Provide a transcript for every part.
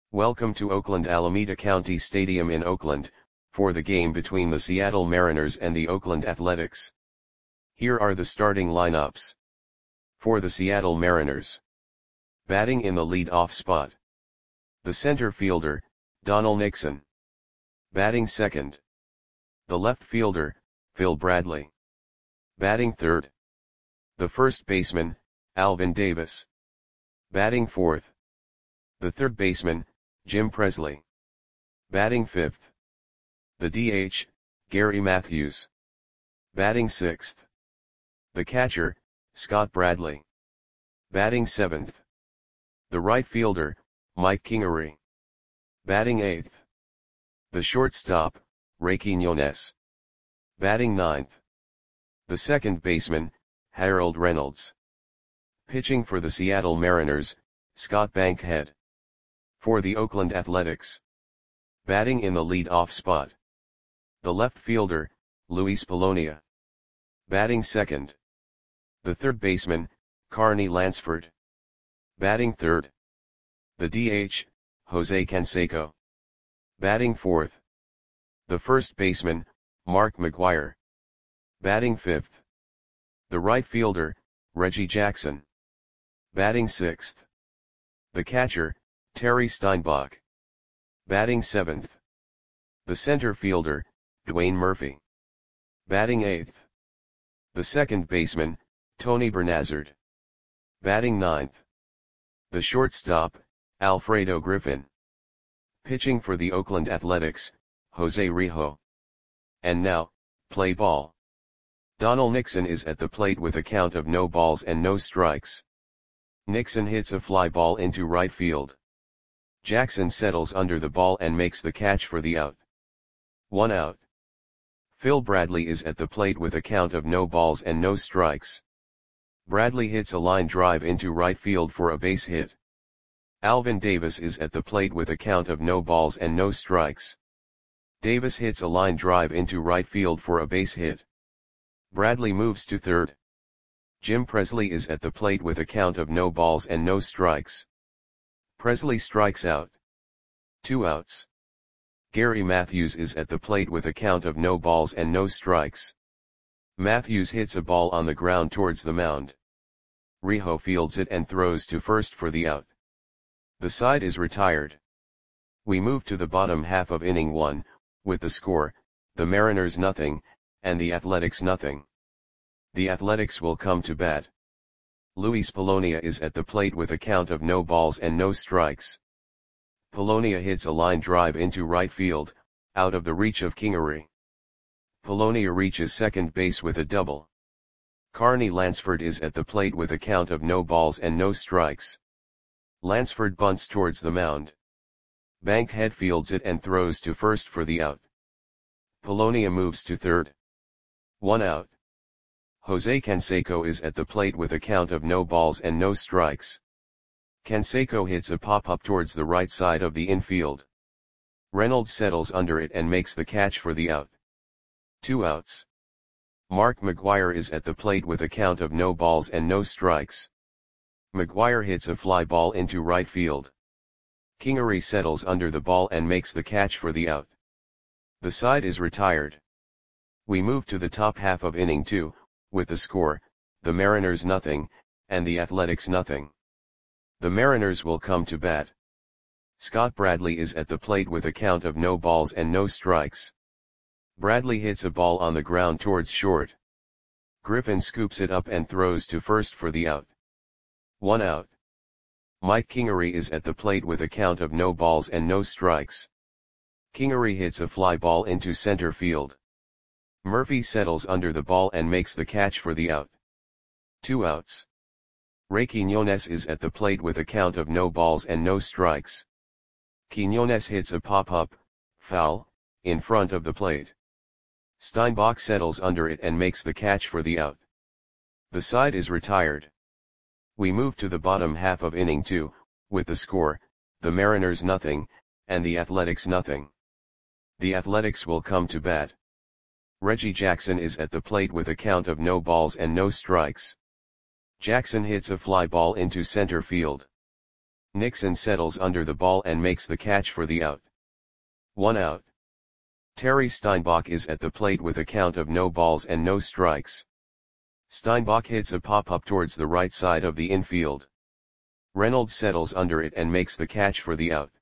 Welcome to Oakland Alameda County Stadium in Oakland, for the game between the Seattle Mariners and the Oakland Athletics. Here are the starting lineups. For the Seattle Mariners. Batting in the lead-off spot. The center fielder, Donald Nixon. Batting second. The left fielder, Phil Bradley. Batting third. The first baseman, Alvin Davis. Batting fourth. The third baseman, Jim Presley. Batting fifth. The DH, Gary Matthews. Batting sixth. The catcher, Scott Bradley. Batting seventh. The right fielder, Mike Kingery. Batting eighth. The shortstop, Ray Quiñones. Batting ninth. The second baseman, Harold Reynolds. Pitching for the Seattle Mariners, Scott Bankhead. For the Oakland Athletics. Batting in the lead-off spot. The left fielder, Luis Polonia. Batting second. The third baseman, Carney Lansford. Batting third. The DH, Jose Canseco. Batting fourth. The first baseman, Mark McGwire. Batting fifth. The right fielder, Reggie Jackson. Batting sixth. The catcher, Terry Steinbach. Batting seventh. The center fielder, Dwayne Murphy. Batting eighth. The second baseman, Tony Bernazard. Batting ninth. The shortstop, Alfredo Griffin. Pitching for the Oakland Athletics, Jose Rijo. And now, play ball. Donald Nixon is at the plate with a count of no balls and no strikes. Nixon hits a fly ball into right field. Jackson settles under the ball and makes the catch for the out. 1 out. Phil Bradley is at the plate with a count of no balls and no strikes. Bradley hits a line drive into right field for a base hit. Alvin Davis is at the plate with a count of no balls and no strikes. Davis hits a line drive into right field for a base hit. Bradley moves to third. Jim Presley is at the plate with a count of no balls and no strikes. Presley strikes out. 2 outs. Gary Matthews is at the plate with a count of no balls and no strikes. Matthews hits a ball on the ground towards the mound. Rijo fields it and throws to first for the out. The side is retired. We move to the bottom half of inning 1, with the score, the Mariners nothing, and the Athletics nothing. The Athletics will come to bat. Luis Polonia is at the plate with a count of no balls and no strikes. Polonia hits a line drive into right field, out of the reach of Kingery. Polonia reaches second base with a double. Carney Lansford is at the plate with a count of no balls and no strikes. Lansford bunts towards the mound. Bankhead fields it and throws to first for the out. Polonia moves to third. 1 out. Jose Canseco is at the plate with a count of no balls and no strikes. Canseco hits a pop-up towards the right side of the infield. Reynolds settles under it and makes the catch for the out. 2 outs. Mark McGwire is at the plate with a count of no balls and no strikes. McGwire hits a fly ball into right field. Kingery settles under the ball and makes the catch for the out. The side is retired. We move to the top half of inning 2, with the score, the Mariners nothing, and the Athletics nothing. The Mariners will come to bat. Scott Bradley is at the plate with a count of no balls and no strikes. Bradley hits a ball on the ground towards short. Griffin scoops it up and throws to first for the out. 1 out. Mike Kingery is at the plate with a count of no balls and no strikes. Kingery hits a fly ball into center field. Murphy settles under the ball and makes the catch for the out. 2 outs. Ray Quiñones is at the plate with a count of no balls and no strikes. Quiñones hits a pop-up, foul, in front of the plate. Steinbach settles under it and makes the catch for the out. The side is retired. We move to the bottom half of inning 2, with the score, the Mariners nothing, and the Athletics nothing. The Athletics will come to bat. Reggie Jackson is at the plate with a count of no balls and no strikes. Jackson hits a fly ball into center field. Nixon settles under the ball and makes the catch for the out. 1 out. Terry Steinbach is at the plate with a count of no balls and no strikes. Steinbach hits a pop-up towards the right side of the infield. Reynolds settles under it and makes the catch for the out.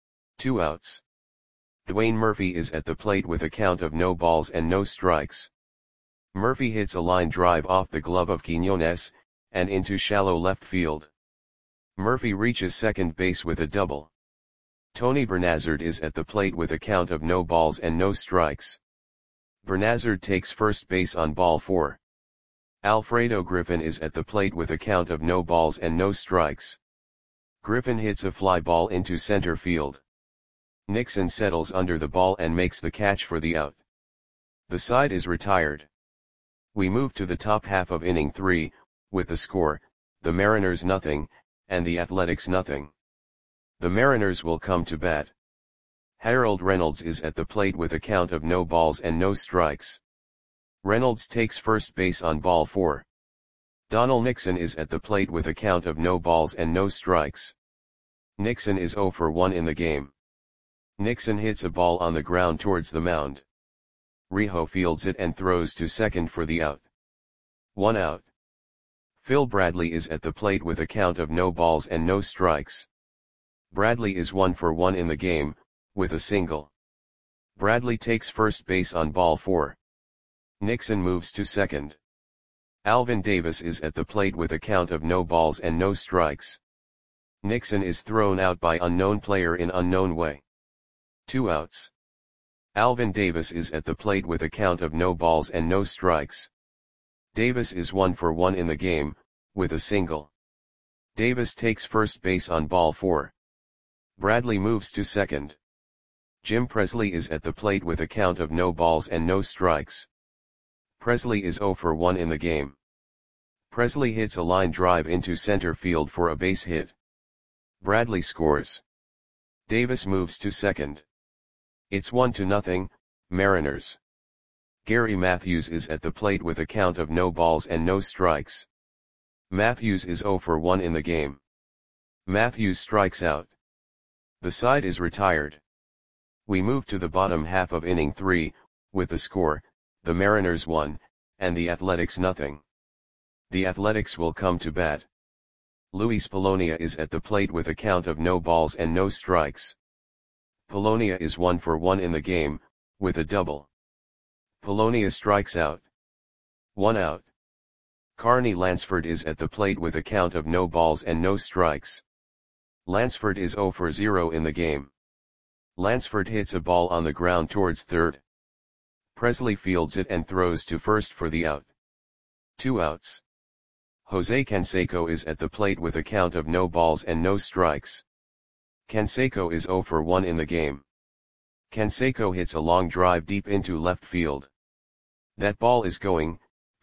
2 outs. Dwayne Murphy is at the plate with a count of no balls and no strikes. Murphy hits a line drive off the glove of Quiñones, and into shallow left field. Murphy reaches second base with a double. Tony Bernazard is at the plate with a count of no balls and no strikes. Bernazard takes first base on ball 4. Alfredo Griffin is at the plate with a count of no balls and no strikes. Griffin hits a fly ball into center field. Nixon settles under the ball and makes the catch for the out. The side is retired. We move to the top half of inning 3, with the score, the Mariners nothing, and the Athletics nothing. The Mariners will come to bat. Harold Reynolds is at the plate with a count of no balls and no strikes. Reynolds takes first base on ball 4. Donald Nixon is at the plate with a count of no balls and no strikes. Nixon is 0 for 1 in the game. Nixon hits a ball on the ground towards the mound. Rijo fields it and throws to second for the out. 1 out. Phil Bradley is at the plate with a count of no balls and no strikes. Bradley is 1 for 1 in the game, with a single. Bradley takes first base on ball 4. Nixon moves to second. Alvin Davis is at the plate with a count of no balls and no strikes. Nixon is thrown out by unknown player in unknown way. 2 outs. Alvin Davis is at the plate with a count of no balls and no strikes. Davis is 1 for 1 in the game, with a single. Davis takes first base on ball 4. Bradley moves to second. Jim Presley is at the plate with a count of no balls and no strikes. Presley is 0 for 1 in the game. Presley hits a line drive into center field for a base hit. Bradley scores. Davis moves to second. It's 1-0, Mariners. Gary Matthews is at the plate with a count of no balls and no strikes. Matthews is 0 for 1 in the game. Matthews strikes out. The side is retired. We move to the bottom half of inning 3, with the score, the Mariners 1, and the Athletics nothing. The Athletics will come to bat. Luis Polonia is at the plate with a count of no balls and no strikes. Polonia is 1 for 1 in the game, with a double. Polonia strikes out. 1 out. Carney Lansford is at the plate with a count of no balls and no strikes. Lansford is 0 for 0 in the game. Lansford hits a ball on the ground towards third. Presley fields it and throws to first for the out. 2 outs. Jose Canseco is at the plate with a count of no balls and no strikes. Canseco is 0 for 1 in the game. Canseco hits a long drive deep into left field. That ball is gone.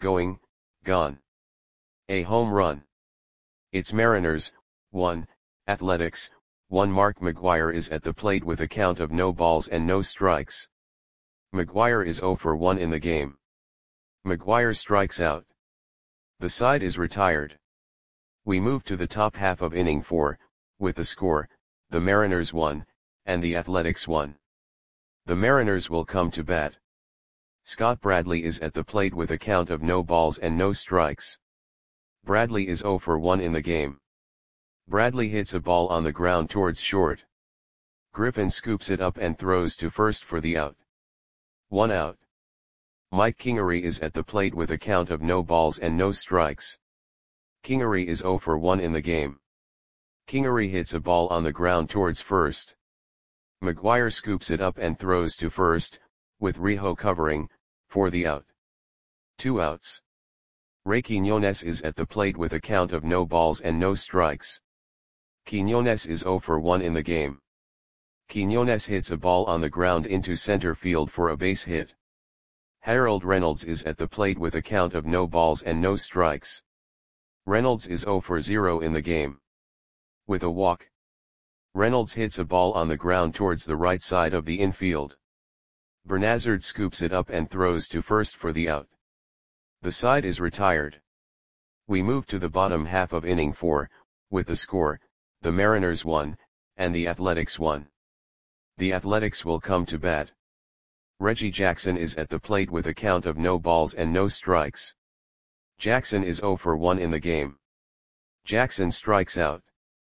A home run. It's Mariners, 1, Athletics, 1. Mark McGwire is at the plate with a count of no balls and no strikes. McGwire is 0 for 1 in the game. McGwire strikes out. The side is retired. We move to the top half of inning 4, with the score, the Mariners 1, and the Athletics 1. The Mariners will come to bat. Scott Bradley is at the plate with a count of no balls and no strikes. Bradley is 0 for 1 in the game. Bradley hits a ball on the ground towards short. Griffin scoops it up and throws to first for the out. 1 out. Mike Kingery is at the plate with a count of no balls and no strikes. Kingery is 0 for 1 in the game. Kingery hits a ball on the ground towards first. McGwire scoops it up and throws to first, with Rijo covering, for the out. 2 outs. Ray Quiñones is at the plate with a count of no balls and no strikes. Quiñones is 0 for 1 in the game. Quiñones hits a ball on the ground into center field for a base hit. Harold Reynolds is at the plate with a count of no balls and no strikes. Reynolds is 0 for 0 in the game. With a walk. Reynolds hits a ball on the ground towards the right side of the infield. Bernazard scoops it up and throws to first for the out. The side is retired. We move to the bottom half of inning 4, with the score, the Mariners 1, and the Athletics 1. The Athletics will come to bat. Reggie Jackson is at the plate with a count of no balls and no strikes. Jackson is 0 for 1 in the game. Jackson strikes out.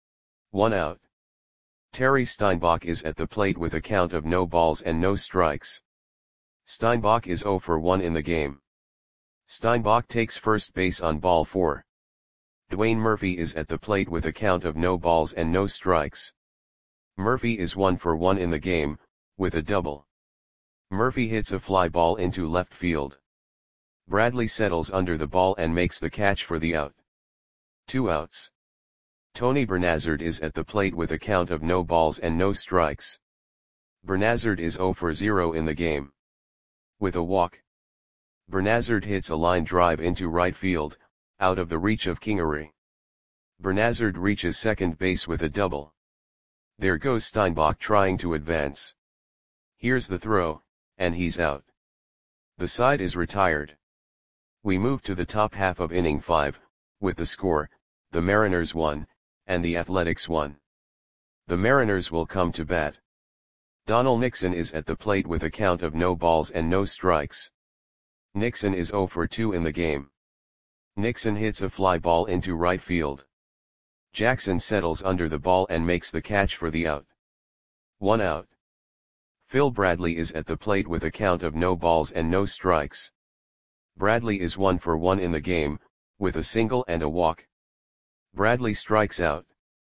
1 out. Terry Steinbach is at the plate with a count of no balls and no strikes. Steinbach is 0 for 1 in the game. Steinbach takes first base on ball 4. Dwayne Murphy is at the plate with a count of no balls and no strikes. Murphy is 1 for 1 in the game, with a double. Murphy hits a fly ball into left field. Bradley settles under the ball and makes the catch for the out. 2 outs. Tony Bernazard is at the plate with a count of no balls and no strikes. Bernazard is 0 for 0 in the game. With a walk. Bernazard hits a line drive into right field, out of the reach of Kingery. Bernazard reaches second base with a double. There goes Steinbach trying to advance. Here's the throw, and he's out. The side is retired. We move to the top half of inning 5, with the score, the Mariners 1, and the Athletics 1. The Mariners will come to bat. Donald Nixon is at the plate with a count of no balls and no strikes. Nixon is 0 for 2 in the game. Nixon hits a fly ball into right field. Jackson settles under the ball and makes the catch for the out. 1 out. Phil Bradley is at the plate with a count of no balls and no strikes. Bradley is 1 for 1 in the game, with a single and a walk. Bradley strikes out.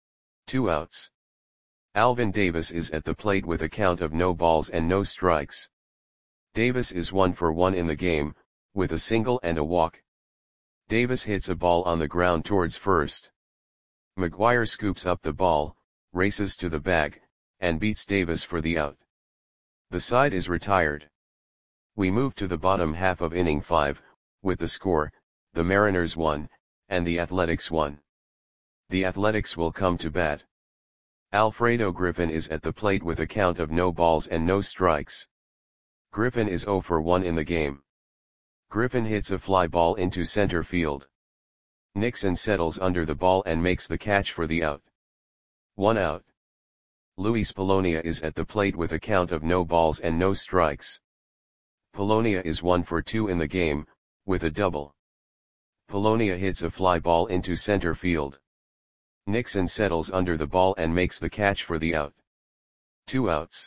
2 outs. Alvin Davis is at the plate with a count of no balls and no strikes. Davis is 1 for 1 in the game, with a single and a walk. Davis hits a ball on the ground towards first. McGuire scoops up the ball, races to the bag, and beats Davis for the out. The side is retired. We move to the bottom half of inning 5, with the score, the Mariners 1, and the Athletics 1. The Athletics will come to bat. Alfredo Griffin is at the plate with a count of no balls and no strikes. Griffin is 0 for 1 in the game. Griffin hits a fly ball into center field. Nixon settles under the ball and makes the catch for the out. 1 out. Luis Polonia is at the plate with a count of no balls and no strikes. Polonia is 1 for 2 in the game, with a double. Polonia hits a fly ball into center field. Nixon settles under the ball and makes the catch for the out. 2 outs.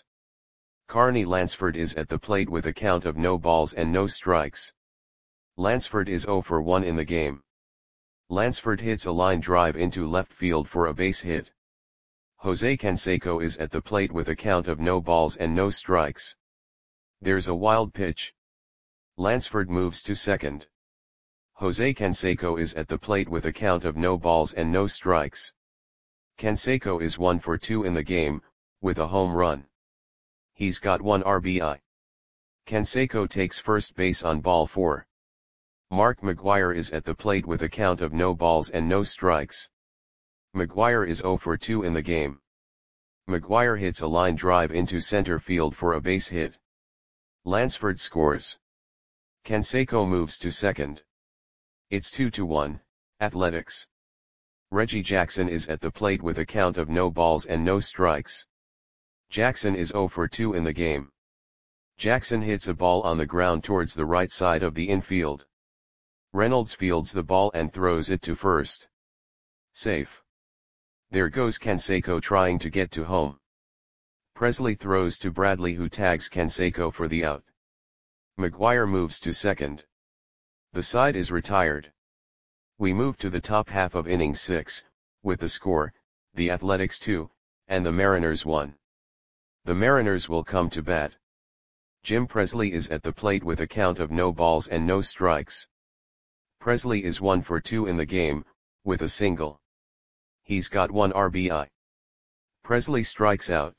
Carney Lansford is at the plate with a count of no balls and no strikes. Lansford is 0 for 1 in the game. Lansford hits a line drive into left field for a base hit. Jose Canseco is at the plate with a count of no balls and no strikes. There's a wild pitch. Lansford moves to second. Jose Canseco is at the plate with a count of no balls and no strikes. Canseco is 1 for 2 in the game, with a home run. He's got 1 RBI. Canseco takes first base on ball 4. Mark McGuire is at the plate with a count of no balls and no strikes. McGuire is 0 for 2 in the game. McGuire hits a line drive into center field for a base hit. Lansford scores. Canseco moves to second. It's 2-1, Athletics. Reggie Jackson is at the plate with a count of no balls and no strikes. Jackson is 0 for 2 in the game. Jackson hits a ball on the ground towards the right side of the infield. Reynolds fields the ball and throws it to first. Safe. There goes Canseco trying to get to home. Presley throws to Bradley, who tags Canseco for the out. McGuire moves to second. The side is retired. We move to the top half of inning 6, with the score, the Athletics 2, and the Mariners 1. The Mariners will come to bat. Jim Presley is at the plate with a count of no balls and no strikes. Presley is 1 for 2 in the game, with a single. He's got 1 RBI. Presley strikes out.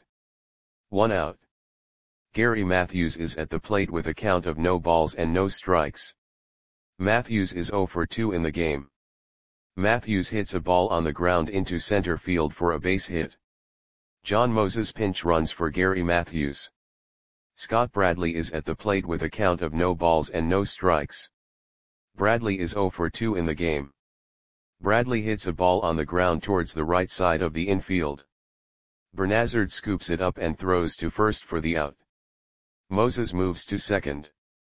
1 out. Gary Matthews is at the plate with a count of no balls and no strikes. Matthews is 0 for 2 in the game. Matthews hits a ball on the ground into center field for a base hit. John Moses pinch runs for Gary Matthews. Scott Bradley is at the plate with a count of no balls and no strikes. Bradley is 0 for 2 in the game. Bradley hits a ball on the ground towards the right side of the infield. Bernazard scoops it up and throws to first for the out. Moses moves to second.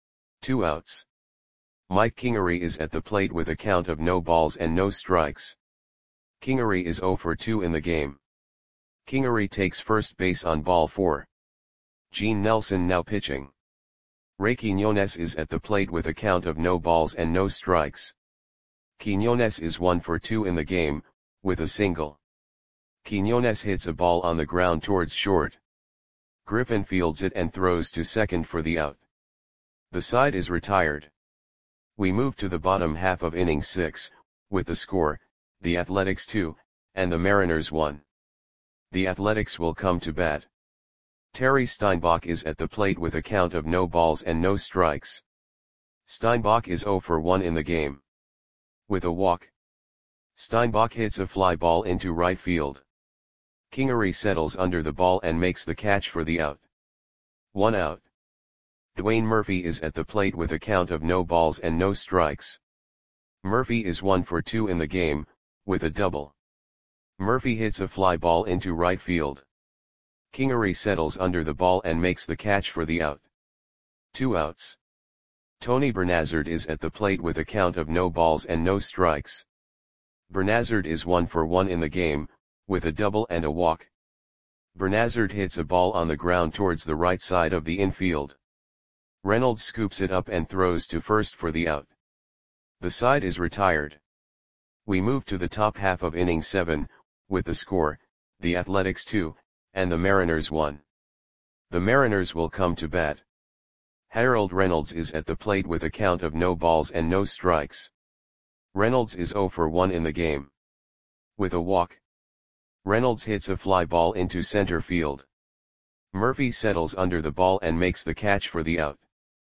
2 outs. Mike Kingery is at the plate with a count of no balls and no strikes. Kingery is 0 for 2 in the game. Kingery takes first base on ball 4. Gene Nelson now pitching. Ray Quiñones is at the plate with a count of no balls and no strikes. Quiñones is 1 for 2 in the game, with a single. Quiñones hits a ball on the ground towards short. Griffin fields it and throws to second for the out. The side is retired. We move to the bottom half of inning 6, with the score, the Athletics 2, and the Mariners 1. The Athletics will come to bat. Terry Steinbach is at the plate with a count of no balls and no strikes. Steinbach is 0 for 1 in the game. With a walk, Steinbach hits a fly ball into right field. Kingery settles under the ball and makes the catch for the out. 1 out. Dwayne Murphy is at the plate with a count of no balls and no strikes. Murphy is 1 for 2 in the game, with a double. Murphy hits a fly ball into right field. Kingery settles under the ball and makes the catch for the out. 2 outs. Tony Bernazard is at the plate with a count of no balls and no strikes. Bernazard is 1 for 1 in the game, with a double and a walk. Bernazard hits a ball on the ground towards the right side of the infield. Reynolds scoops it up and throws to first for the out. The side is retired. We move to the top half of inning 7, with the score, the Athletics 2, and the Mariners 1. The Mariners will come to bat. Harold Reynolds is at the plate with a count of no balls and no strikes. Reynolds is 0 for 1 in the game. With a walk, Reynolds hits a fly ball into center field. Murphy settles under the ball and makes the catch for the out.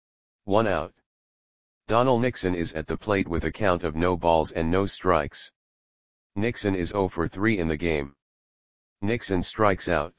1 out. Donald Nixon is at the plate with a count of no balls and no strikes. Nixon is 0 for 3 in the game. Nixon strikes out.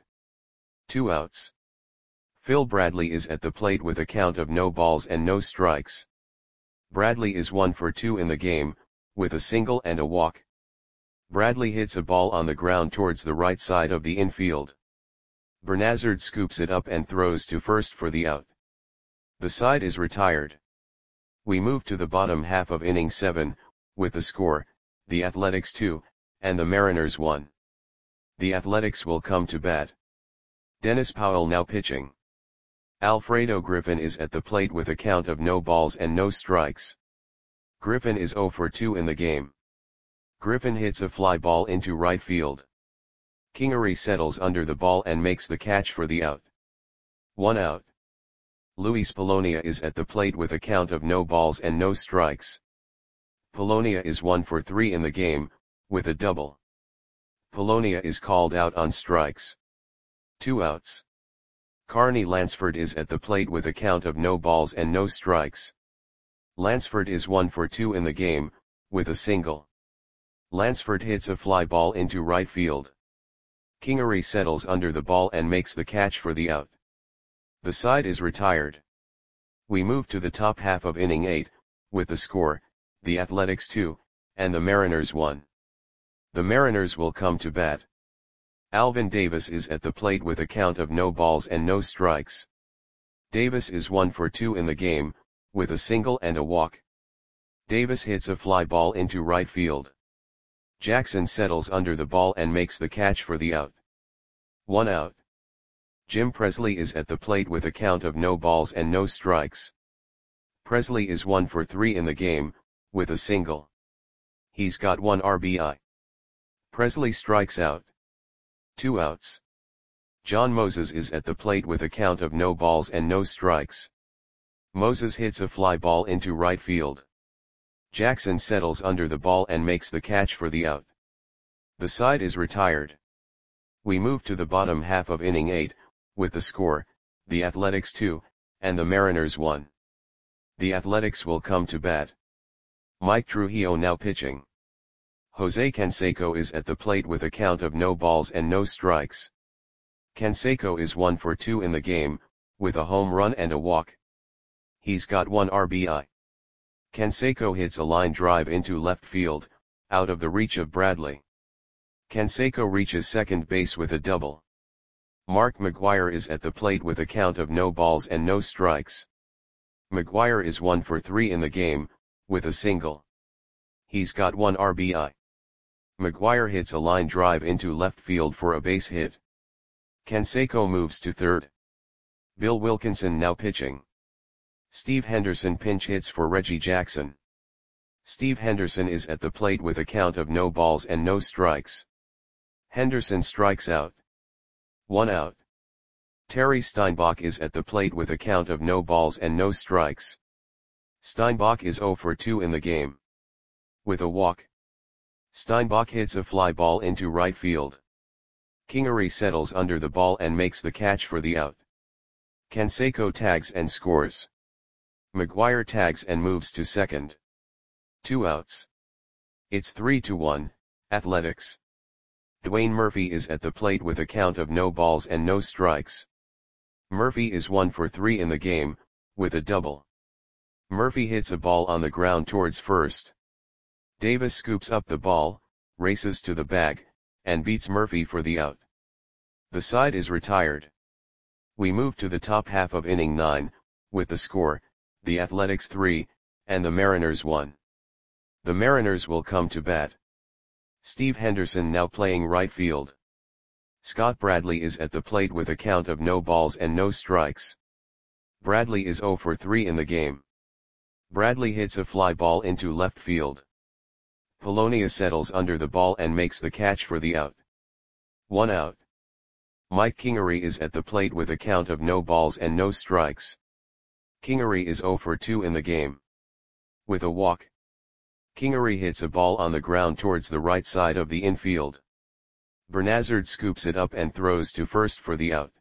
2 outs. Phil Bradley is at the plate with a count of no balls and no strikes. Bradley is 1 for 2 in the game, with a single and a walk. Bradley hits a ball on the ground towards the right side of the infield. Bernazard scoops it up and throws to first for the out. The side is retired. We move to the bottom half of inning 7, with the score, the Athletics 2, and the Mariners 1. The Athletics will come to bat. Dennis Powell now pitching. Alfredo Griffin is at the plate with a count of no balls and no strikes. Griffin is 0 for 2 in the game. Griffin hits a fly ball into right field. Kingery settles under the ball and makes the catch for the out. 1 out. Luis Polonia is at the plate with a count of no balls and no strikes. Polonia is 1 for 3 in the game, with a double. Polonia is called out on strikes. 2 outs. Carney Lansford is at the plate with a count of no balls and no strikes. Lansford is 1 for 2 in the game, with a single. Lansford hits a fly ball into right field. Kingery settles under the ball and makes the catch for the out. The side is retired. We move to the top half of inning 8, with the score, the Athletics 2, and the Mariners 1. The Mariners will come to bat. Alvin Davis is at the plate with a count of no balls and no strikes. Davis is 1 for 2 in the game, with a single and a walk. Davis hits a fly ball into right field. Jackson settles under the ball and makes the catch for the out. 1 out. Jim Presley is at the plate with a count of no balls and no strikes. Presley is 1 for 3 in the game, with a single. He's got 1 RBI. Presley strikes out. 2 outs. John Moses is at the plate with a count of no balls and no strikes. Moses hits a fly ball into right field. Jackson settles under the ball and makes the catch for the out. The side is retired. We move to the bottom half of inning 8, with the score, the Athletics 2, and the Mariners 1. The Athletics will come to bat. Mike Trujillo now pitching. Jose Canseco is at the plate with a count of no balls and no strikes. Canseco is 1 for 2 in the game, with a home run and a walk. He's got 1 RBI. Canseco hits a line drive into left field, out of the reach of Bradley. Canseco reaches second base with a double. Mark McGwire is at the plate with a count of no balls and no strikes. McGwire is 1 for 3 in the game, with a single. He's got 1 RBI. McGwire hits a line drive into left field for a base hit. Canseco moves to third. Bill Wilkinson now pitching. Steve Henderson pinch hits for Reggie Jackson. Steve Henderson is at the plate with a count of no balls and no strikes. Henderson strikes out. 1 out. Terry Steinbach is at the plate with a count of no balls and no strikes. Steinbach is 0 for 2 in the game. With a walk. Steinbach hits a fly ball into right field. Kingery settles under the ball and makes the catch for the out. Canseco tags and scores. McGwire tags and moves to second. 2 outs. It's 3-1, Athletics. Dwayne Murphy is at the plate with a count of no balls and no strikes. Murphy is 1 for 3 in the game, with a double. Murphy hits a ball on the ground towards first. Davis scoops up the ball, races to the bag, and beats Murphy for the out. The side is retired. We move to the top half of inning 9, with the score, the Athletics 3, and the Mariners 1. The Mariners will come to bat. Steve Henderson now playing right field. Scott Bradley is at the plate with a count of no balls and no strikes. Bradley is 0 for 3 in the game. Bradley hits a fly ball into left field. Polonia settles under the ball and makes the catch for the out. 1 out. Mike Kingery is at the plate with a count of no balls and no strikes. Kingery is 0 for 2 in the game. With a walk. Kingery hits a ball on the ground towards the right side of the infield. Bernazard scoops it up and throws to first for the out.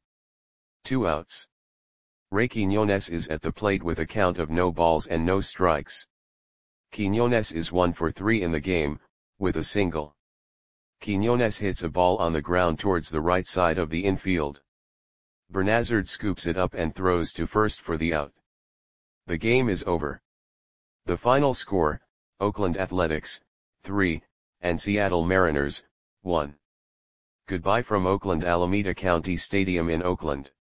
2 outs. Ray Quiñones is at the plate with a count of no balls and no strikes. Quiñones is 1 for 3 in the game, with a single. Quiñones hits a ball on the ground towards the right side of the infield. Bernazard scoops it up and throws to first for the out. The game is over. The final score, Oakland Athletics, 3, and Seattle Mariners, 1. Goodbye from Oakland Alameda County Stadium in Oakland.